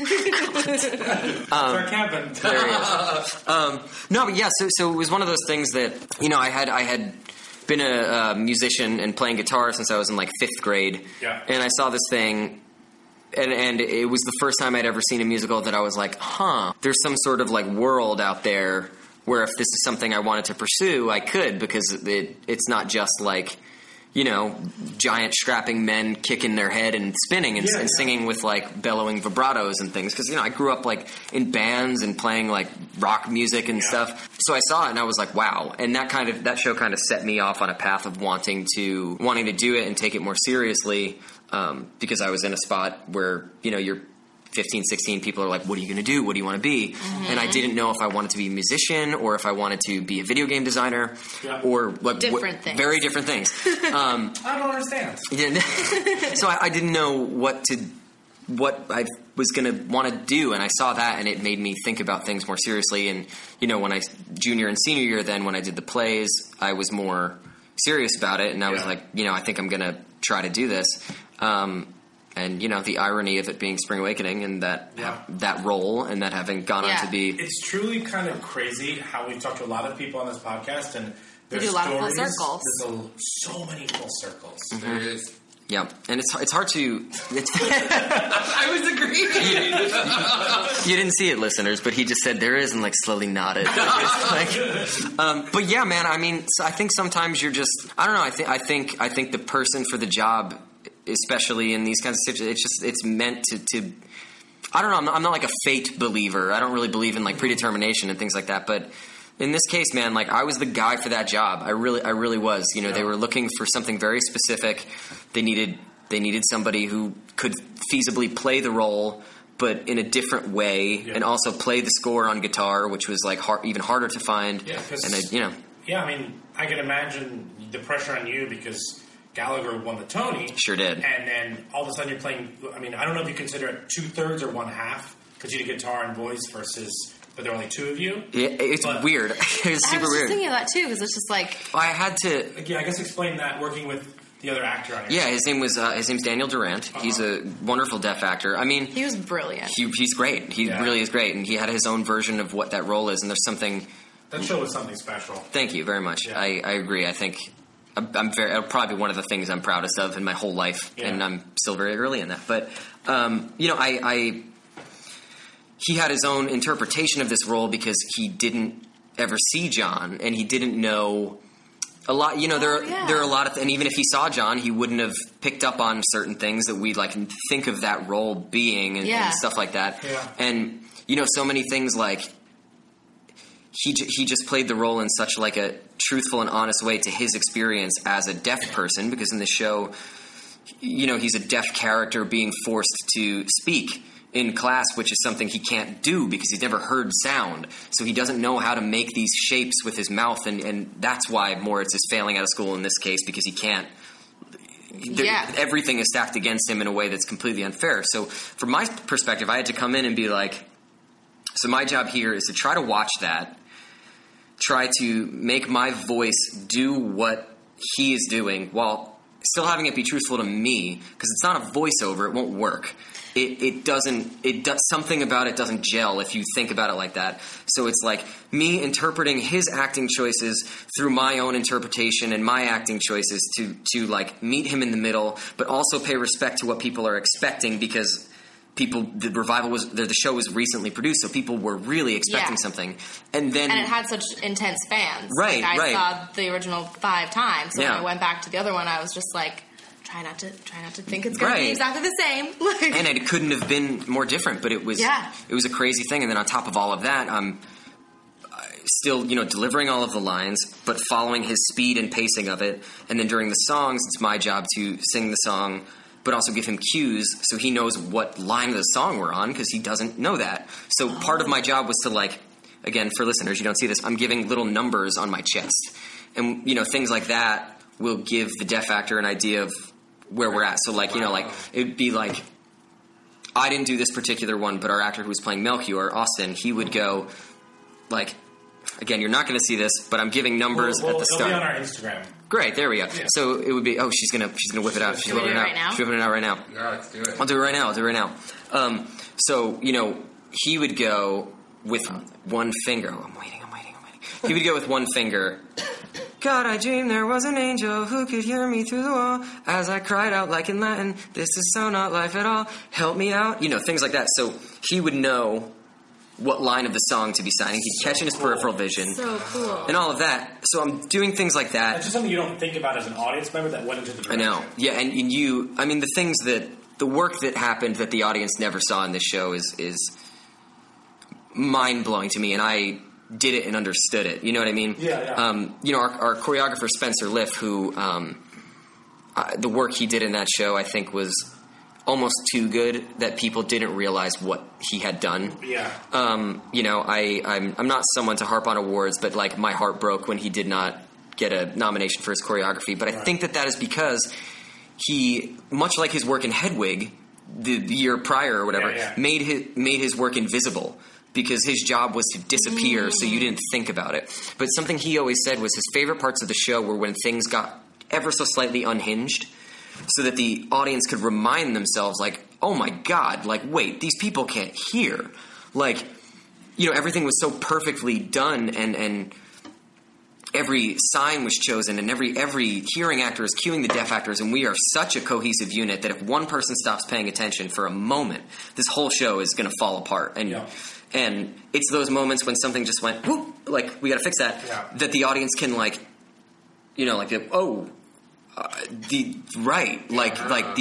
Start camping. There he is. Um, no, but yeah, so so it was one of those things that, you know, I had I had been a, uh musician and playing guitar since I was in like fifth grade, Yeah. and I saw this thing, and and it was the first time I'd ever seen a musical that I was like, huh, there's some sort of like world out there where if this is something I wanted to pursue, I could, because it it's not just like, you know, giant strapping men kicking their head and spinning and, Yeah, and yeah. singing with like bellowing vibratos and things. Because, you know, I grew up like in bands and playing like rock music and Yeah. stuff. So I saw it and I was like, wow. And that kind of that show kind of set me off on a path of wanting to wanting to do it and take it more seriously. Um, because I was in a spot where, you know, you're fifteen, sixteen, people are like, what are you going to do? What do you want to be? And I didn't know if I wanted to be a musician or if I wanted to be a video game designer Yeah. or like Different wh- things. very different things. Um, I don't understand. yeah, so I, I didn't know what to, what I was going to want to do, and I saw that, and it made me think about things more seriously. And you know, when I junior and senior year, then when I did the plays, I was more serious about it, and I was Yeah. like, you know, I think I'm going to try to do this. Um, and you know, the irony of it being Spring Awakening and that Yeah. that role, and that having gone Yeah. on to be. It's truly kind of crazy how we've talked to a lot of people on this podcast, and We there's do a lot of full stories. circles. There's a, so many full circles. There is. Yeah, and it's it's hard to. It's, I was agreeing. you didn't see it, listeners, but he just said there is and like slowly nodded. Like, um, but yeah, man. I mean, so I think sometimes you're just. I don't know. I think I think I think the person for the job, especially in these kinds of situations, it's just it's meant to. to I don't know. I'm not, I'm not like a fate believer. I don't really believe in like predetermination and things like that. But in this case, man, like I was the guy for that job. I really, I really was. You know, yeah. They were looking for something very specific. They needed, they needed somebody who could feasibly play the role, but in a different way, yeah. and also play the score on guitar, which was like hard, even harder to find. Yeah, and I, you know, yeah. I mean, I can imagine the pressure on you because Gallagher won the Tony. Sure did. And then all of a sudden you're playing, I mean, I don't know if you consider it two-thirds or one-half, because you did guitar and voice versus, but there are only two of you. Yeah, it's but, weird. It's super I was just weird. thinking of that, too, because it's just like... I had to... Yeah, I guess explain that working with the other actor on your Yeah, show. his name was, uh, his name's Daniel Durant. Uh-huh. He's a wonderful deaf actor. I mean... He was brilliant. He, he's great. He yeah. really is great, and he had his own version of what that role is, and there's something... That show was something special. Thank you very much. Yeah. I, I agree. I think... I'm very. It'll probably be one of the things I'm proudest of in my whole life, yeah. and I'm still very early in that. But um, you know, I, I he had his own interpretation of this role because he didn't ever see John, and he didn't know a lot. You know, there oh, yeah. there are a lot of, and even if he saw John, he wouldn't have picked up on certain things that we like think of that role being and, yeah. and stuff like that. Yeah. And you know, so many things like. He he just played the role in such like a truthful and honest way to his experience as a deaf person, because in the show, you know, he's a deaf character being forced to speak in class, which is something he can't do because he's never heard sound. So he doesn't know how to make these shapes with his mouth, and, and that's why Moritz is failing out of school in this case, because he can't. Yeah. Everything is stacked against him in a way that's completely unfair. So from my perspective, I had to come in and be like, so my job here is to try to watch that, try to make my voice do what he is doing while still having it be truthful to me, because it's not a voiceover. It won't work. It, it doesn't, it does, something about it doesn't gel if you think about it like that. So it's like me interpreting his acting choices through my own interpretation and my acting choices to, to like meet him in the middle, but also pay respect to what people are expecting, because people, the revival was, the, the show was recently produced, so people were really expecting Yeah. something. And then... And it had such intense fans. Right, like, I right. saw the original five times, so Yeah. when I went back to the other one, I was just like, try not to try not to think it's going Right. to be exactly the same. Like, and it couldn't have been more different, but it was Yeah. it was a crazy thing. And then on top of all of that, I'm still, you know, delivering all of the lines, but following his speed and pacing of it. And then during the songs, it's my job to sing the song, but also give him cues so he knows what line of the song we're on, because he doesn't know that. So oh. part of my job was to, like, again, for listeners, you don't see this, I'm giving little numbers on my chest. And, you know, things like that will give the deaf actor an idea of where we're at. So, like, you know, like, it'd be like, I didn't do this particular one, but our actor who was playing Melchior, Austin, he would go, like, again, you're not going to see this, but I'm giving numbers well, well, at the it'll start. be on our Instagram. Great, there we go. Yeah. So it would be, oh, she's gonna she's gonna whip it out. She's Should we whipping do it it out. right now? She's whipping it out right now. Yeah, let's do it. I'll do it right now. I'll do it right now. Um, so you know, he would go with one finger. Oh, I'm waiting. I'm waiting. I'm waiting. He would go with one finger. God, I dreamed there was an angel who could hear me through the wall as I cried out like in Latin. This is so not life at all. Help me out. You know, things like that. So he would know what line of the song to be signing. He'd catch in his peripheral vision. so cool. And all of that. So I'm doing things like that. That's just something you don't think about as an audience member that went into the I direction. know. Yeah, and, and you, I mean, the things that, the work that happened that the audience never saw in this show is is mind-blowing to me, and I did it and understood it. You know what I mean? Yeah, yeah. Um, you know, our, our choreographer, Spencer Liff, who, um, uh, the work he did in that show, I think, was almost too good that people didn't realize what he had done. Yeah. Um, you know, I, I'm, I'm not someone to harp on awards, but, like, my heart broke when he did not get a nomination for his choreography. But I Right. think that that is because he, much like his work in Hedwig, the, the year prior or whatever, Yeah, yeah. made his made his work invisible because his job was to disappear, so you didn't think about it. But something he always said was his favorite parts of the show were when things got ever so slightly unhinged, so that the audience could remind themselves, like, oh my God, like, wait, these people can't hear. Like, you know, everything was so perfectly done, and and every sign was chosen, and every every hearing actor is cueing the deaf actors, and we are such a cohesive unit that if one person stops paying attention for a moment, this whole show is going to fall apart. And Yeah. and it's those moments when something just went, whoop, like, we got to fix that, Yeah. that the audience can, like, you know, like, oh, uh, the right, like, Yeah. like these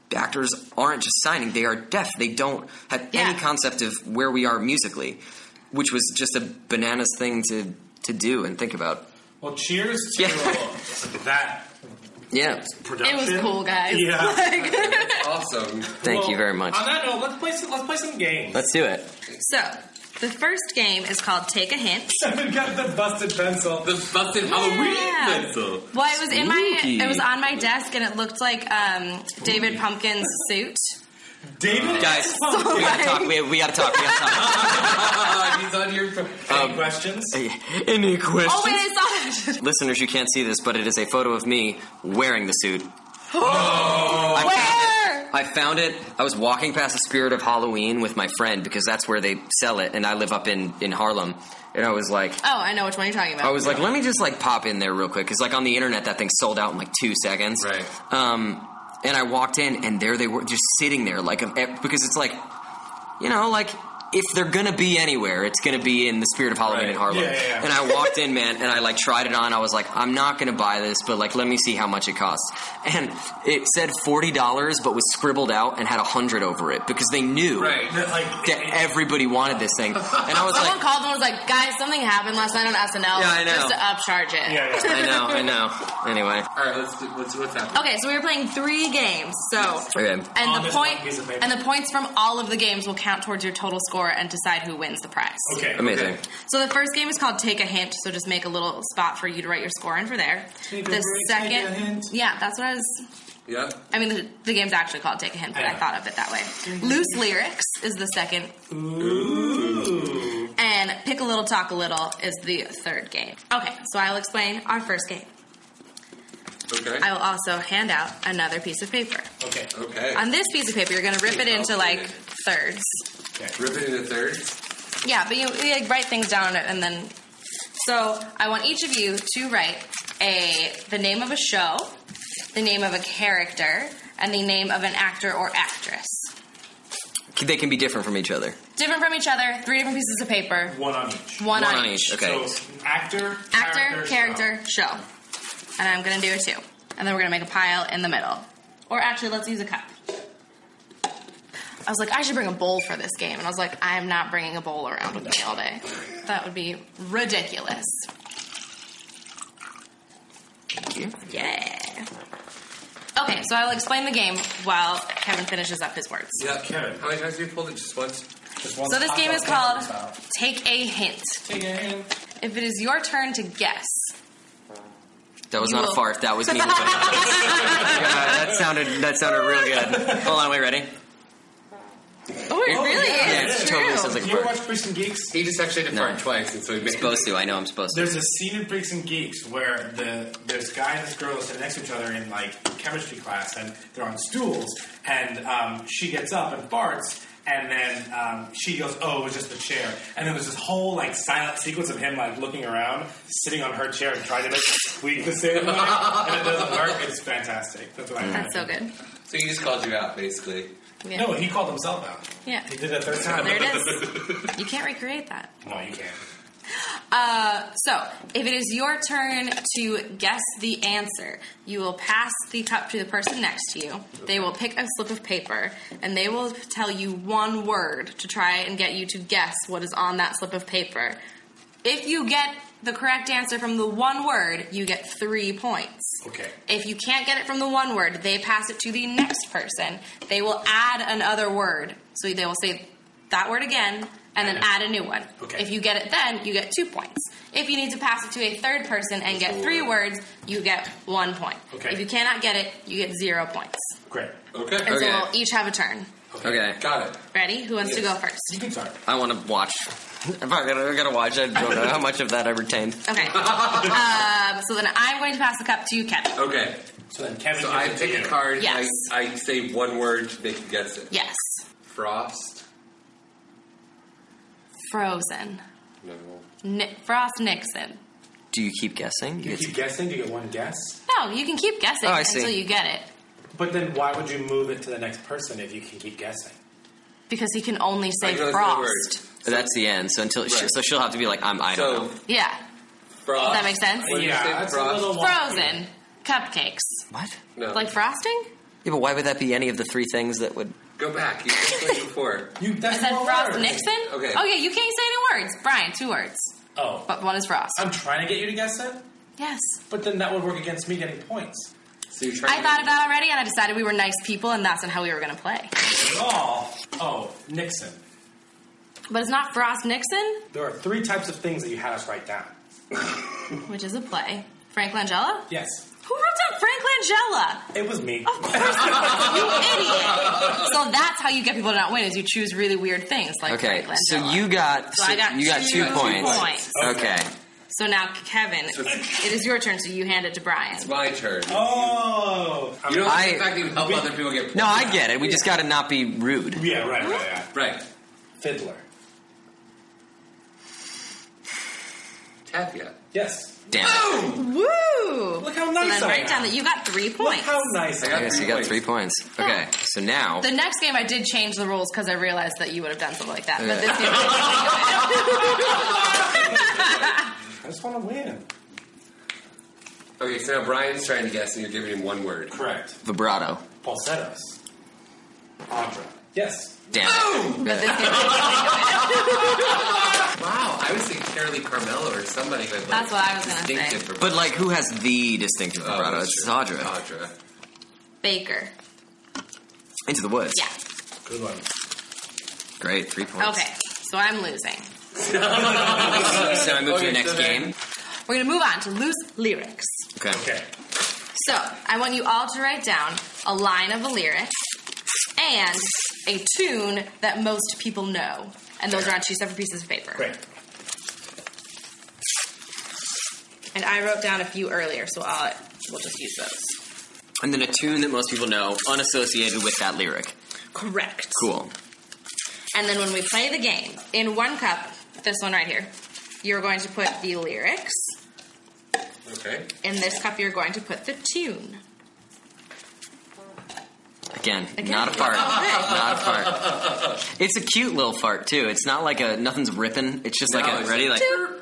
actors aren't just signing; they are deaf. They don't have Yeah. any concept of where we are musically, which was just a bananas thing to to do and think about. Well, cheers to Yeah. that Yeah, production. It was cool, guys. Yeah. Like- Awesome. thank Well, you very much. On that note, let's play some, let's play some games. Let's do it. so, the first game is called Take a Hint. We got the busted pencil. The busted Halloween Yeah. pencil. Well, it was in my Spooky. it was on my desk, and it looked like um, David Pumpkin's suit. David, Guys, we gotta talk. We, we gotta talk. We gotta talk. Ah, he's on your. any questions? Any questions? Oh wait, I saw it. Listeners, you can't see this, but it is a photo of me wearing the suit. Where? I found it. I was walking past the Spirit of Halloween with my friend because that's where they sell it, and I live up in, in Harlem. And I was like, Oh, I know which one you're talking about. I was like, let me just like pop in there real quick because like on the internet that thing sold out in like two seconds. Right. Um, and I walked in, and there they were, just sitting there, like because it's like, you know, like. If they're gonna be anywhere, it's gonna be in the Spirit of Halloween Right. in Harlem. Yeah, yeah, yeah. And I walked in, man, and I like tried it on. I was like, I'm not gonna buy this, but like, let me see how much it costs. And it said forty dollars, but was scribbled out and had a hundred over it because they knew Right. That, like, that everybody wanted this thing. And I was Someone like, called and was like, "Guys, something happened last night on S N L. Yeah, I know. Just to upcharge it." yeah, yeah. I know, I know. Anyway, All right, let's do, let's what's happening. Okay, so we were playing three games. So, okay. and On the this point one piece of paper. and the points from all of the games will count towards your total score and decide who wins the prize. Okay. Amazing. Okay. So the first game is called Take a Hint. So just make a little spot for you to write your score in for there. Take a the break, second, take a hint. yeah, that's what I was. Yeah. I mean, the, the game's actually called Take a Hint, but I Yeah. thought of it that way. Loose Lyrics is the second, Ooh. and Pick a Little, Talk a Little is the third game. Okay, so I'll explain our first game. Okay. I will also hand out another piece of paper. Okay. Okay. On this piece of paper, you're going to rip it into like thirds. Rip it into thirds. Yeah, but you, you like, write things down on it, and then. So I want each of you to write a the name of a show, the name of a character, and the name of an actor or actress. They can be different from each other. Different from each other. Three different pieces of paper. One on each. One, One on, on each. each. Okay. So actor, Actor, character, character, show. And I'm going to do it too. And then we're going to make a pile in the middle. Or actually, let's use a cup. I was like, I should bring a bowl for this game. And I was like, I'm not bringing a bowl around with me all day. That would be ridiculous. Thank you. Yeah. Okay, so I'll explain the game while Kevin finishes up his words. Yeah. Kevin. How many times have you pulled it? Just once. Just one So this game is pop-up called style. Take a Hint. Take a hint. If it is your turn to guess, That was You not will- a fart. That was me. God, that sounded that sounded real good. Hold on, wait, ready? oh, it really Yeah, is. it It's totally true. sounds like Do a you ever fart. watch Freaks and Geeks? He just actually had to No. fart twice, and so he made. Supposed to. I know I'm supposed to. There's a scene in Freaks and Geeks where the there's a guy and this girl sitting next to each other in like chemistry class, and they're on stools, and um, she gets up and farts, and then um, she goes, "Oh, it was just the chair." And then there's this whole like silent sequence of him like looking around, sitting on her chair and trying to make squeak the same way, and it doesn't work. It's fantastic. That's what I. That's so good. So he just called you out, basically. Yeah. No, he called himself out. Yeah. He did it a third time. There it is. You can't recreate that. No, you can't. Uh, so, if it is your turn to guess the answer, you will pass the cup to the person next to you. They will pick a slip of paper, and they will tell you one word to try and get you to guess what is on that slip of paper. If you get the correct answer from the one word, you get three points. Okay. If you can't get it from the one word, they pass it to the next person. They will add another word. So they will say that word again, and then add a new one. Okay. If you get it then, you get two points. If you need to pass it to a third person and get three words, you get one point. Okay. If you cannot get it, you get zero points. Great. Okay. And so Okay. we'll each have a turn. Okay. Got it. Ready? Who wants to Yes. go first? You can start. I want to watch. If I gotta, I gotta watch, I don't know how much of that I retained. Okay. um, so then I'm going to pass the cup to you, Kevin. Okay. So then Kevin. So gives I it to pick you. a card. Yes. I, I say one word. They can guess it. Yes. Frost. Frozen. No. Ni- Frost Nixon. Do you keep guessing? Do you It's- keep guessing? Do you get one guess? No, you can keep guessing Oh, I see. until you get it. But then why would you move it to the next person if you can keep guessing? Because he can only say I can only say Frost. So that's the end. So until she, Right. so she'll have to be like, I'm. I So don't know. Yeah. Frost. Does that make sense? What did you yeah, say? that's Frost? a little wonky. Frozen. Cupcakes. What? No. Like frosting? Yeah, but why would that be any of the three things that would... Go back. You explained before. You, I that's said one Frost word. Nixon? Okay. Oh, yeah, you can't say any words. Brian, two words. Oh. But one is Frost. I'm trying to get you to guess it, Yes. but then that would work against me getting points. So you're trying I to thought of that already, and I decided we were nice people, and that's not how we were going to play. Not at all. Oh, Nixon. But it's not Frost Nixon, There are three types of things that you had us write down. which is a play. Frank Langella? Yes. Who wrote down Frank Langella? It was me. Of course not. You idiot. So that's how you get people to not win, is you choose really weird things like Okay, Frank Langella. so you got, So I got you got two, two points. points. Okay. So now, Kevin, it is your turn, so you hand it to Brian. It's my turn. Oh. You don't I- exactly help other people get points. No, I get it. We just got to not be rude. Yeah, right, right, yeah. Right. Fiddler. Tapia. Yes. Damn it. Woo! Look how So nice then I write am. down that you got three Look points. how nice I I am. I guess you got three points. Okay, so now... The next game, I did change the rules because I realized that you would have done something like that. But Yeah. this game, I I just want to win. Okay, so now Brian's trying to guess, and you're giving him one word. Correct. Vibrato. Falsettos. Audra. Yes. Damn it. but this game, Wow, I would say Carolee Carmelo or somebody with like That's what I was gonna distinctive say. vibrato. But, like, who has the distinctive Oh, vibrato? that's It's true. Audra. Audra. Baker. Into the Woods. Yeah. Good one. Great, three points. Okay, so I'm losing. So I move to Okay, the next so then- game. We're going to move on to loose lyrics. Okay. Okay. So, I want you all to write down a line of a lyric and a tune that most people know. And those are on two separate pieces of paper. Great. And I wrote down a few earlier, so I'll, we'll just use those. And then a tune that most people know, unassociated with that lyric. Correct. Cool. And then when we play the game, in one cup, this one right here, you're going to put the lyrics. Okay. In this cup, you're going to put the tune. Again, Again. not a fart. Okay. Not a fart. It's a cute little fart, too. It's not like a, nothing's ripping. It's just like No, a, it's ready, like...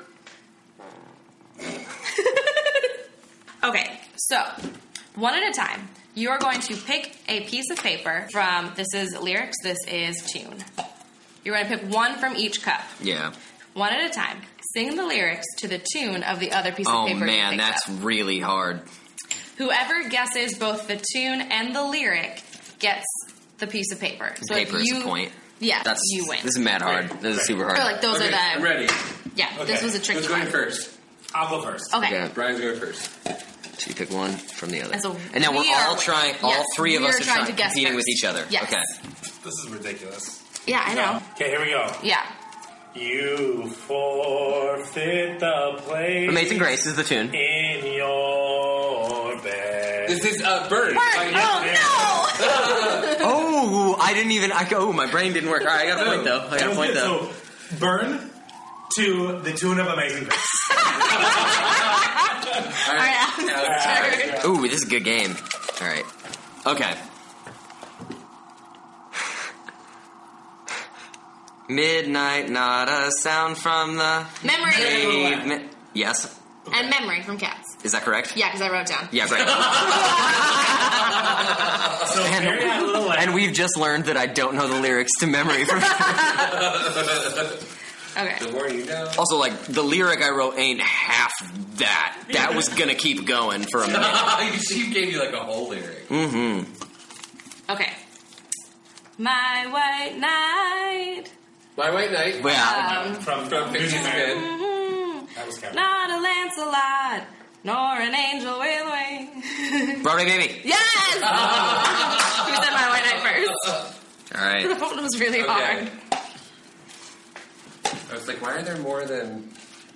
Okay, so one at a time, you are going to pick a piece of paper from, this is lyrics, this is tune. You're going to pick one from each cup, Yeah. one at a time. Sing the lyrics to the tune of the other piece Oh, of paper you man, picked that's up. really hard. Whoever guesses both the tune and the lyric gets the piece of paper. So if Paper is you, a point. Yeah, That's you win. This is mad hard. This is super hard. Or like those Okay, are the I'm ready. yeah. This Okay. was a tricky Who's going one. first? I'll go first. Okay. Okay. Brian's going first. So you pick one from the other. And, so And now we we're all are- trying, all yes, three of we us are are trying trying, to guess competing with first. each other. Yes. Okay. This is ridiculous. Yeah, I know. Okay, here we go. Yeah. You forfeit the place Amazing Grace is the tune. in your bed. This is uh, Bird. Bird. by- Oh Oh, I didn't even. I oh, my brain didn't work. All right, I got a point though. I got a point though. So, burn to the tune of Amazing Grace. All All right, Alex, Alex. turn. Ooh, this is a good game. All right. Okay. Midnight, not a sound from the Memory pavement. Yes, and memory from Cats. is that correct? Yeah, because I wrote it down. Yeah, great. So, Mary had a little lamb. And we've just learned that I don't know the lyrics to memory. From Okay. The more you know. also, like the lyric I wrote ain't half that. That was gonna keep going for a minute. She gave you like a whole lyric. Mm-hmm. Okay. My white knight. My White Knight. Yeah. Um, from, From Pictures Music of Man. Men. mhm. That was Kevin. Not a Lancelot, nor an angel with wings. Broadway Baby. Yes! You said my white knight first. All right. That one was really Okay. hard. I was like, why are there more than...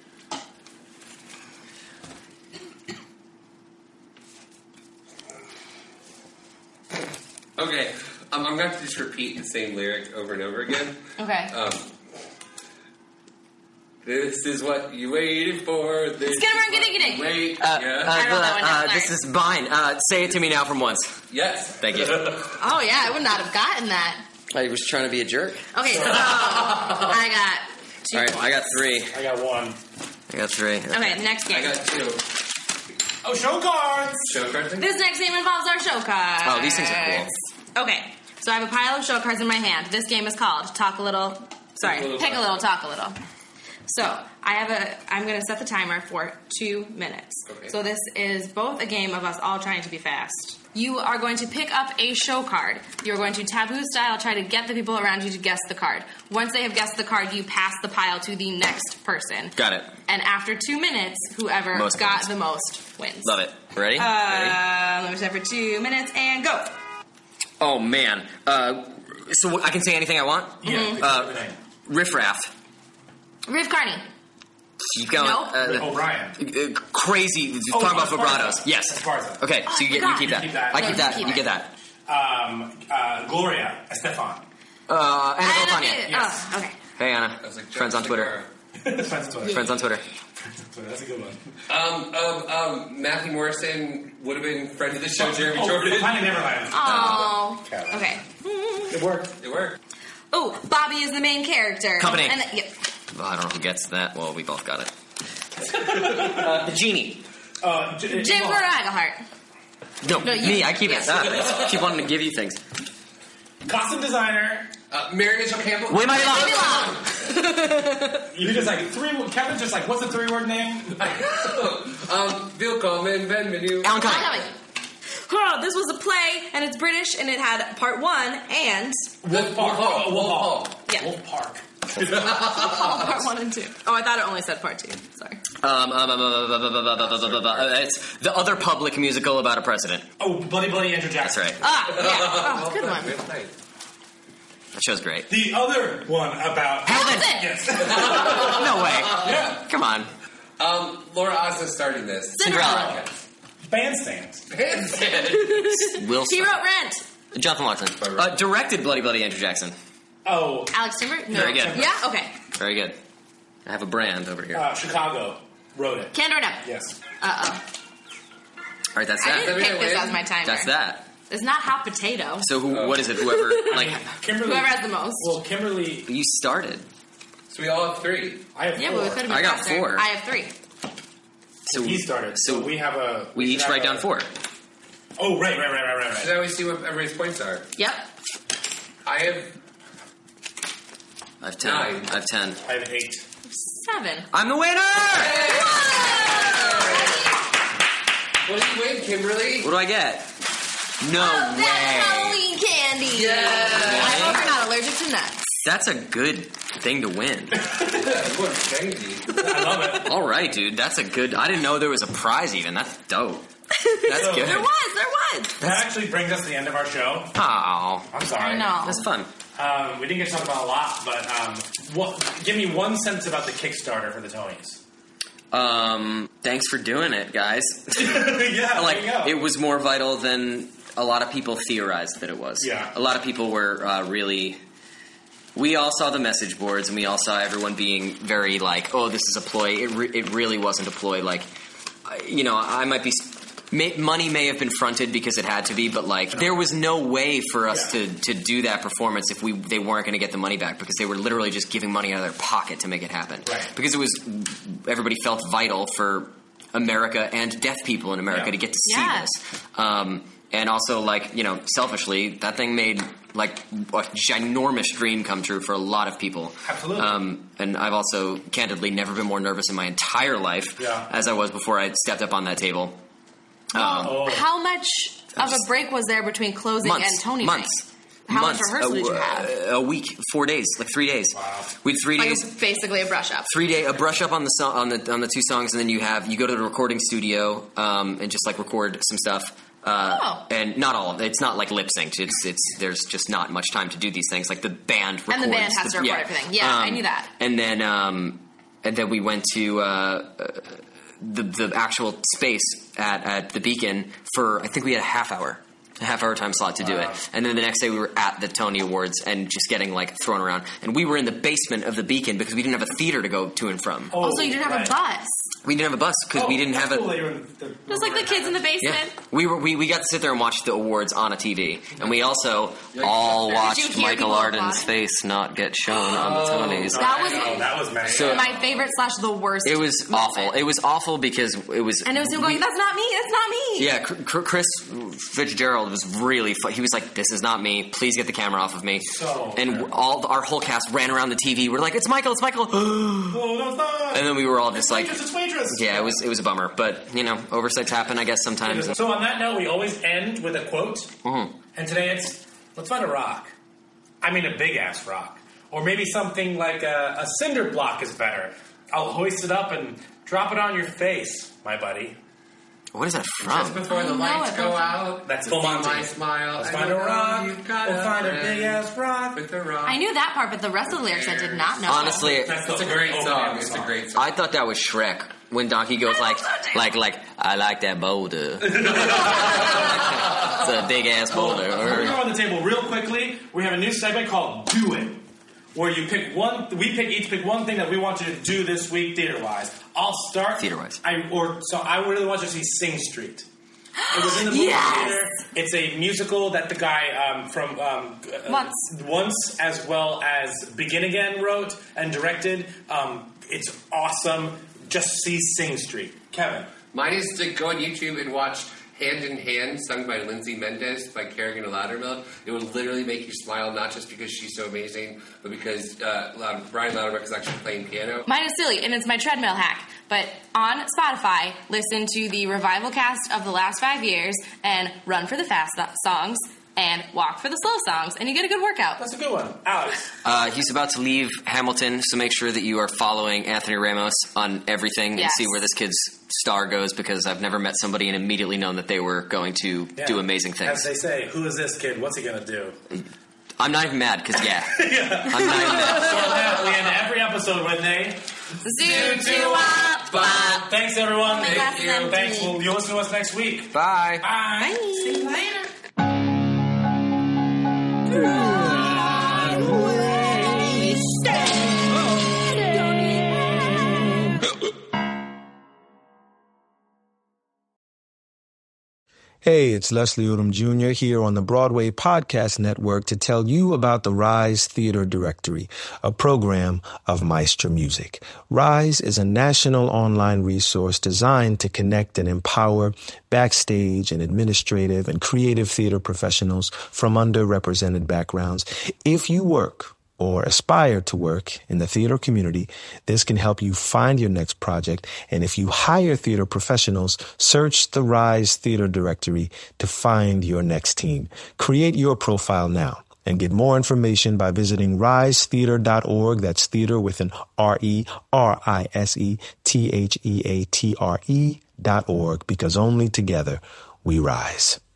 Okay, um, I'm going to have to just repeat the same lyric over and over again. Okay. Um, this is what you waited for. This Skidamore is and what Giddy Giddy. you Wait. Uh, yeah. uh, I wrote that one down, uh, this sorry. is mine. Uh, say it to me now from once. Yes. Thank you. Oh, yeah, I would not have gotten that. I was trying to be a jerk. Okay, so I got two All right, points. I got three. I got one. I got three. Okay, next I game. got two. Oh, show cards! Show cards. This next game involves our show cards. Oh, these things are cool. Okay, so I have a pile of show cards in my hand. This game is called Talk a Little. Sorry, Pick a Little, Pick a Talk. Little, Talk a Little. So I have a. I'm going to set the timer for two minutes. Okay. So this is both a game of us all trying to be fast. You are going to pick up a show card. You're going to taboo style try to get the people around you to guess the card. Once they have guessed the card, you pass the pile to the next person. Got it. And after two minutes, whoever Most got points. the most wins. Love it. Ready? Ready? Uh, let me set for two minutes and go. Oh man. Uh, so I can say anything I want. Yeah. Uh, Riff Raff. Riv Carney. Keep going. Nope. Uh, the- O'Brien. uh, crazy. Oh, Talk about Esparza. vibratos. Yes. Esparza. Okay, so you get you keep that. keep that. I No, keep you that. keep You it. get that. Um, uh, Gloria Estefan. Uh, Anna Anna Delphania. did- Yes. Oh, okay. Hey Anna. I was like, Friends on Twitter. Friends on Twitter. Friends on Twitter. That's a good one. Um, um, um, Matthew Morrison would have been friend of the show, Jeremy oh, Jordan. Planet Neverland. Oh. Okay. Okay. It worked. It worked. Oh, Bobby is the main character. Company. And then, yeah. Well, I don't know who gets that. Well, we both got it. uh, the genie. Uh, J- Jennifer well, Aguilera. No, No, you- me. I keep yes. it. Ah, I keep wanting to give you things. Costume designer. Uh, Mary Mitchell Campbell. Way mighty Maybe long. long. You just like three. Kevin's just like, what's the three word name? um, Willkommen, bienvenue. Alan I'm Cumming. coming. Oh, this was a play, and it's British, and it had part one and Wolf Park. Oh, Wolf Hall. Yeah. Wolf Park. part one and two. Oh, I thought it only said part two. Sorry. Um, um, um, um, um, um, um, um, um, um, um, it's the other public musical about a president. Oh, Bloody Bloody Andrew That's Jackson. right. Ah, yeah. Oh, it's a good one. Good night. That show's great. The other one about Hamilton. Yes. No way. Yeah. Come on. Um, Laura Osna starting this. Cinderella. Bandstand. Will She Smith. wrote Rent. Jonathan Larson. Uh, directed Bloody Bloody Andrew Jackson. Oh, Alex Timber? No. Very good. Yeah? Okay. Very good. I have a brand over here. uh, Chicago. Wrote it. Candor No. Yes. Uh-oh. All right, that's I that. didn't that pick mean I this win? as my timer. That's that. It's not hot potato. So who? What is it? Whoever like Kimberly. Whoever has the most. Well, Kimberly. you started. So we all have three. I have Yeah, four. but we could have been I got faster. four. I have three. So He started. So, So we have a. we should each have write a- down four. Oh, right, right, right, right, right, So right. now we see what everybody's points are. Yep. I have I have ten. Nine. I have ten. I have eight. Seven. I'm the winner. What did you win, Kimberly? What do I get? No Oh, way. that's Halloween candy. Yeah. I hope you're not allergic to nuts. That's a good thing to win. What candy? I love it. All right, dude. That's a good. I didn't know there was a prize even. That's dope. That's So- good. There was. There was. That actually brings us to the end of our show. Oh, I'm sorry. I know. that's fun. Um, we didn't get to talk about a lot, but um, what, give me one sentence about the Kickstarter for the Tonys. Um, thanks for doing it, guys. Yeah, like there you go. it was more vital than a lot of people theorized that it was. Yeah. A lot of people were uh, really. We all saw the message boards, and we all saw everyone being very like, "Oh, this is a ploy." It re- it really wasn't a ploy. Like, I- you know, I might be. May, money may have been fronted because it had to be, but like there was no way for us Yeah. to, to do that performance if we they weren't going to get the money back because they were literally just giving money out of their pocket to make it happen. Right. Because it was everybody felt vital for America and deaf people in America Yeah. to get to see Yeah. this. Um, and also, like, you know, selfishly, that thing made like a ginormous dream come true for a lot of people. Absolutely. Um, and I've also candidly never been more nervous in my entire life Yeah. as I was before I stepped up on that table. Um, Oh. How much of a break was there between closing months, and Tony months, night? How months, much rehearsal a, did you have? A week, four days, like three days. Wow. We had three Like days. it's basically a brush up. Three day a brush up on the song on the on the two songs, and then you have you go to the recording studio um, and just like record some stuff. Uh, Oh. And not all of it. It's not like lip synced. It's it's there's just not much time to do these things. Like the band records. And the band has to record yeah. everything. Yeah, I Um, knew that. And then um, and then we went to. Uh, uh, the the actual space at, at the Beacon for I think we had a half hour a half hour time slot to do Wow. it. And then the next day we were at the Tony Awards and just getting like thrown around. And we were in the basement of the Beacon because we didn't have a theater to go to and from. Oh, Also, you didn't have right. a bus. We didn't have a bus because Oh, we didn't that's have a. cool that you were in the- It was like the kids in the Yeah, basement. we were we, we got to sit there and watch the awards on a T V, and we also Yeah, all did you watched hear Michael people Arden's applauding? face not get shown on the Tonys. That was Oh, that was many. So- my favorite slash the worst. It was moment. awful. It was awful because it was. And it was him going, "That's not me. That's not me." Yeah, Cr- Cr- Chris Fitzgerald was really. Fu- he was like, "This is not me. Please get the camera off of me." So and terrible. all our whole cast ran around the T V. We're like, "It's Michael! It's Michael!" Oh, no, it's not. And then we were all just like, Waitress, it's waitress. "Yeah, it was. It was a bummer." But you know, oversights happen, I guess, sometimes. So on that note, we always end with a quote. Mhm. And today it's, let's find a rock. I mean a big-ass rock. Or maybe something like a, a cinder block is better. I'll hoist it up and drop it on your face, my buddy. What is that Just from? before the don't know lights it, go but- out, That's to Full see Monty. my smile. Let's I find a know rock. you've got We'll find a friend big-ass rock. with a rock. I knew that part, but the rest of the lyrics I did not know. Honestly, That's It's a the great opening song. of the It's a great song. I thought that was Shrek when Donkey goes I like, love that too. like, like, I like that boulder. It's a big ass boulder. Before we go on the table real quickly, we have a new segment called Do It, where you pick one. We pick each pick one thing that we want you to do this week, theater wise. I'll start Theater wise. I or so I really want you to see Sing Street. It was in the movie Yes! theater. It's a musical that the guy um, from um, uh, Once. Once as well as Begin Again wrote and directed. Um, it's awesome. Just see Sing Street, Kevin. Mine is to go on YouTube and watch Hand in Hand, sung by Lindsay Mendez by Kerrigan Loudermilk. It will literally make you smile, not just because she's so amazing, but because uh, Loud- Brian Loudermilk is actually playing piano. Mine is silly, and it's my treadmill hack. But on Spotify, listen to the revival cast of the last five years and run for the fast so- songs and walk for the slow songs, and you get a good workout. That's a good one, Alex. Uh, he's about to leave Hamilton, so make sure that you are following Anthony Ramos on everything and Yes. see where this kid's star goes, because I've never met somebody and immediately known that they were going to Yeah. do amazing As things. they say, who is this kid? What's he gonna do? I'm not even mad, because yeah. I'm not even mad. So that we end every episode with a Zoo to up. thanks, everyone. my God, you. Thanks. Well, you'll listen to us next week. Bye. Bye. See you later. Hey, it's Leslie Odom Junior here on the Broadway Podcast Network to tell you about the Rise Theater Directory, a program of Maestro Music. Rise is a national online resource designed to connect and empower backstage and administrative and creative theater professionals from underrepresented backgrounds. If you work or aspire to work in the theater community, this can help you find your next project. And if you hire theater professionals, search the Rise Theater Directory to find your next team. Create your profile now and get more information by visiting rise theater dot org. That's theater with an R E R I S E T H E A T R E dot org, because only together we rise.